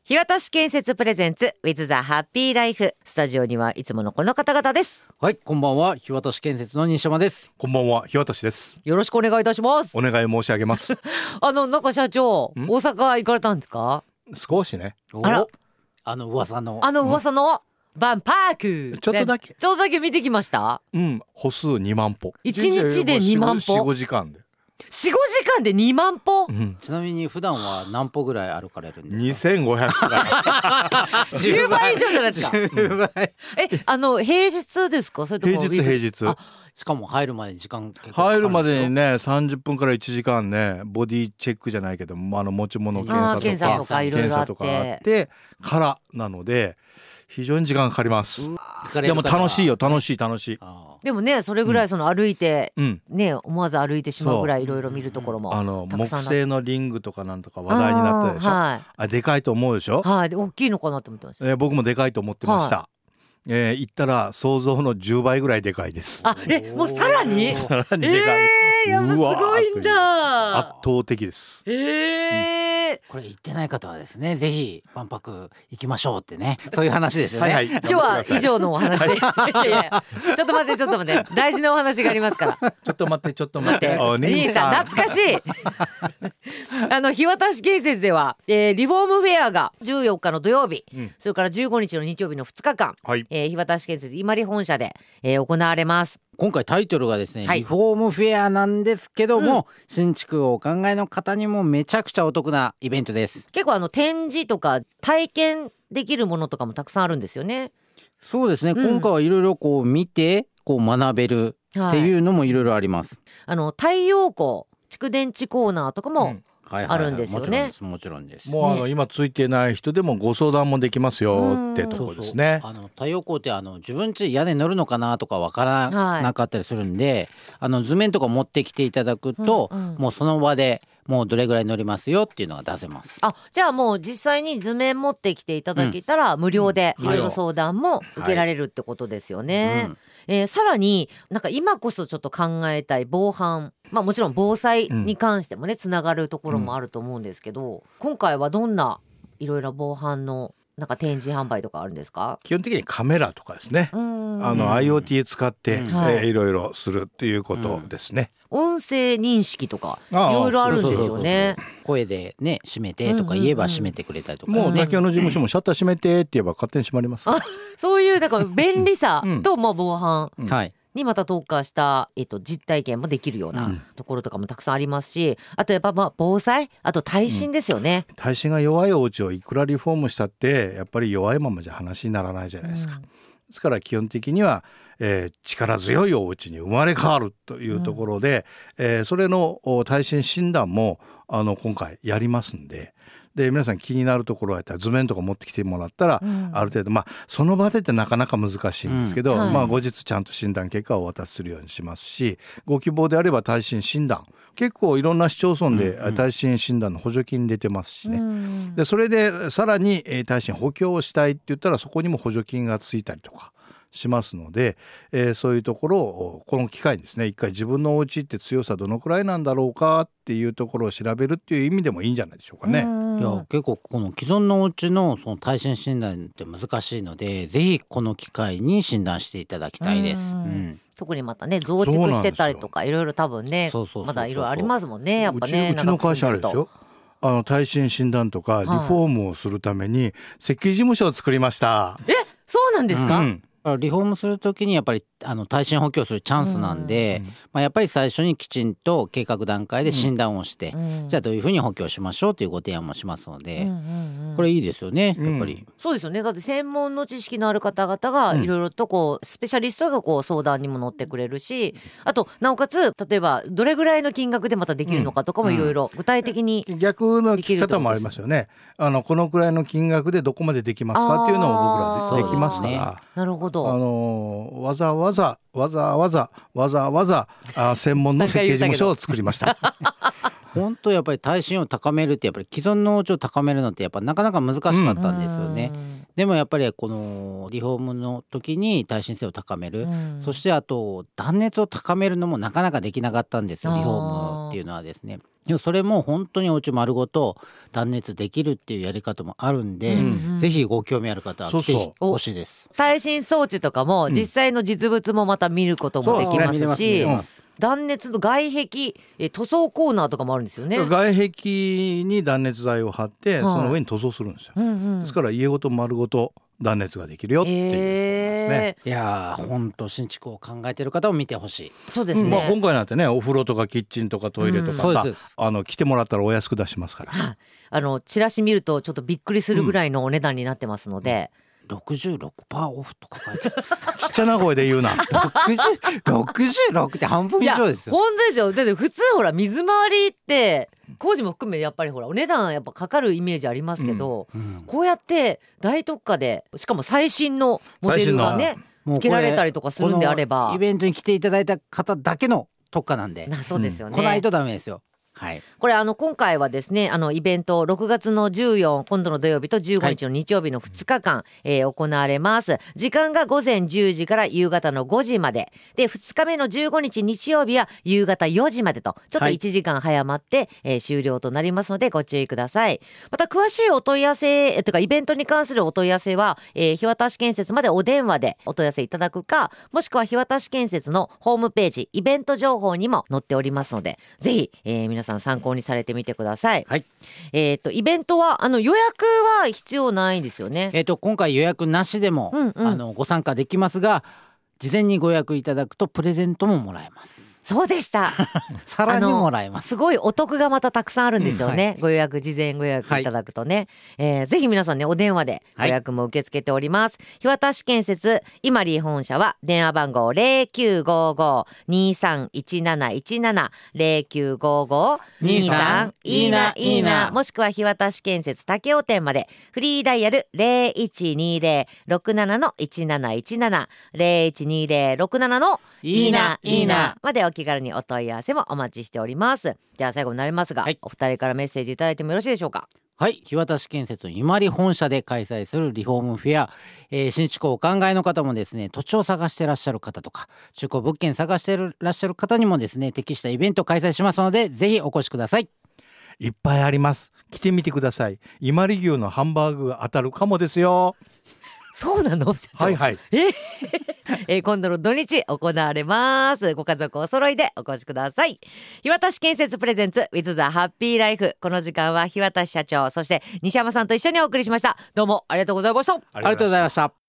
日渡し建設プレゼンツ with the happy life。 スタジオにはいつものこの方々です。 はい、こんばんは。日渡し建設の西山です。 こんばんは、日渡しです。 よろしくお願いいたします。 お願い申し上げますなんか社長、大阪行かれたんですか？ 少しね。 あら、 噂のバンパークちょっとだけ見てきました。 歩数2万歩、 1日で2万歩、 4,5 時間で 4,5 時間で2万歩、 ちなみに普段は何歩ぐらい歩かれるんですか ？2500くらい 10倍以上じゃないですか。 10倍平日ですか？それとも平日しかも入るまで時間入るまでにね30分から1時間ね、ボディチェックじゃないけど持ち物検査とかいろいろあってからなので非常に時間かかります。でも楽しいよ、楽しい。 でもね、それぐらい歩いて、ね、思わず歩いてしまうぐらいいろいろ見るところもたくさん木製のリングとかなんとか話題になったでしょ。あ、でかいと思うでしょ。 はい、大きいのかなと思ってました。 僕もでかいと思ってました。行ったら想像の10倍ぐらいでかいです。 もうさらにでかい。 やっぱすごいんだ。 圧倒的です。 これ行ってない方はですね、ぜひ万博行きましょうってね、そういう話ですよね。 今日は以上のお話でいやちょっと待って大事なお話がありますから。 ちょっと待ってお兄さん懐かしい日渡し建設では、リフォームフェアが14日の土曜日、それから15日の日曜日の2日間、日渡し建設今里本社で、行われます。 今回タイトルがですね、リフォームフェアなんですけども、新築をお考えの方にもめちゃくちゃお得なイベントです。 結構展示とか体験できるものとかもたくさんあるんですよね。 そうですね、今回はいろいろ見て学べるっていうのもいろいろあります。 太陽光蓄電池コーナーとかもあるんですよね。 もちろんです。 もう今ついてない人でもご相談もできますよってところですね。 太陽光って自分家屋根乗るのかなとかわからなかったりするんで、図面とか持ってきていただくと、もうその場でもうどれぐらい乗りますよっていうのが出せます。 じゃあもう実際に図面持ってきていただけたら無料でいろいろ相談も受けられるってことですよね。さらになんか今こそちょっと考えたい防犯、もちろん防災に関してもねつながるところもあると思うんですけど、今回はどんないろいろ防犯のなんか展示販売とかあるんですか？ 基本的にカメラとかですね。IoT 使っていろいろするっていうことですね。 音声認識とかいろいろあるんですよね。 声でね閉めてとか言えば閉めてくれたりとか、 もう妥協の事務所もシャッター閉めてって言えば勝手に閉まります。 そういうだから便利さと防犯にまた特化した、実体験もできるようなところとかもたくさんありますし、あとやっぱ防災、あと耐震ですよね。 耐震が弱いお家をいくらリフォームしたってやっぱり弱いままじゃ話にならないじゃないですか。ですから基本的には、力強いお家に生まれ変わるというところで、それの耐震診断も今回やりますんで、皆さん気になるところはやったら図面とか持ってきてもらったら、ある程度その場でってなかなか難しいんですけど、後日ちゃんと診断結果をお渡しするようにしますし、ご希望であれば耐震診断、結構いろんな市町村で耐震診断の補助金出てますしね。でそれでさらに耐震補強をしたいって言ったらそこにも補助金がついたりとかしますので、そういうところをこの機会にですね、一回自分のお家って強さどのくらいなんだろうかっていうところを調べるっていう意味でもいいんじゃないでしょうかね。 いや結構この既存のお家のその耐震診断って難しいので、ぜひこの機会に診断していただきたいです。 特にまたね増築してたりとかいろいろ多分ね、まだいろいろありますもんね。やっぱね、 うちの会社あれですよ、耐震診断とかリフォームをするために設計事務所を作りました。 そうなんですか？ リフォームするときにやっぱり耐震補強するチャンスなんで、やっぱり最初にきちんと計画段階で診断をして、じゃあどういうふうに補強しましょうというご提案もしますので、これいいですよね。やっぱり、 そうですよね。だって専門の知識のある方々がいろいろとスペシャリストが相談にも乗ってくれるし、あとなおかつ例えばどれぐらいの金額でまたできるのかとかもいろいろ具体的に逆の聞き方もありますよね。このくらいの金額でどこまでできますかっていうのも僕らできますから。 なるほど。 わざわざ専門の設計事務所を作りました。 本当やっぱり耐震を高めるって、やっぱり既存のお家を高めるのってやっぱなかなか難しかったんですよね。 でもやっぱりこのリフォームの時に耐震性を高める、そしてあと断熱を高めるのもなかなかできなかったんですよ、リフォームっていうのはですね。でもそれも本当にお家丸ごと断熱できるっていうやり方もあるんで、ぜひご興味ある方は来てほしいです。 耐震装置とかも実際の実物もまた見ることもできますし、断熱の外壁、塗装コーナーとかもあるんですよね。 外壁に断熱材を貼って、その上に塗装するんですよ、ですから家ごと丸ごと断熱ができるよっていうことですね。 いやー、本当新築を考えている方を見てほしい。 そうですね、 今回なんてね、お風呂とかキッチンとかトイレとかさ、来てもらったらお安く出しますから、 チラシ見るとちょっとびっくりするぐらいのお値段になってますので、 66% オフとか書いてあるちっちゃな声で言うな 66って半分以上ですよ。 本当ですよ。だって普通ほら水回りって工事も含めやっぱりほらお値段やっぱかかるイメージありますけど、こうやって大特価でしかも最新のモデルがねつけられたりとかするんであれば、 イベントに来ていただいた方だけの特価なんで、 そうですよね、 来ないとダメですよ。はい、 これ今回はですねイベント6月の14今度の土曜日と15日の日曜日の2日間、行われます。時間が午前10時から夕方の5時までで、2日目の15日日曜日は夕方4時までとちょっと1時間早まって、終了となりますのでご注意ください。また詳しいお問い合わせとかイベントに関するお問い合わせは、日渡建設までお電話でお問い合わせいただくか、もしくは日渡建設のホームページイベント情報にも載っておりますので、ぜひ、皆さん参考にされてみてください。イベントは予約は必要ないんですよね。 今回予約なしでも、ご参加できますが、事前にご予約いただくとプレゼントももらえます。 そうでしたさらにもらえます。 すごいお得がまたたくさんあるんですよね、ご予約事前ご予約いただくとね、ぜひ皆さんねお電話でご予約も受け付けております。日渡建設今里本社は電話番号 0955-231717 0955-2317もしくは日渡建設武雄店までフリーダイヤル 0120-67-1717 0120-67-17までお気軽にお問い合わせもお待ちしております。じゃあ最後になりますが、お二人からメッセージいただいてもよろしいでしょうか。 はい、日渡建設の今里本社で開催するリフォームフェア、新築をお考えの方もですね、土地を探してらっしゃる方とか中古物件探してらっしゃる方にもですね、適したイベントを開催しますので、ぜひお越しください。 いっぱいあります。来てみてください。今里牛のハンバーグが当たるかもですよ。 そうなの社長。 はいはい。 今度の土日行われます。ご家族お揃いでお越しください。日渡建設プレゼンツ with the happy life。この時間は日渡社長そして西山さんと一緒にお送りしました。どうもありがとうございました。 ありがとうございました。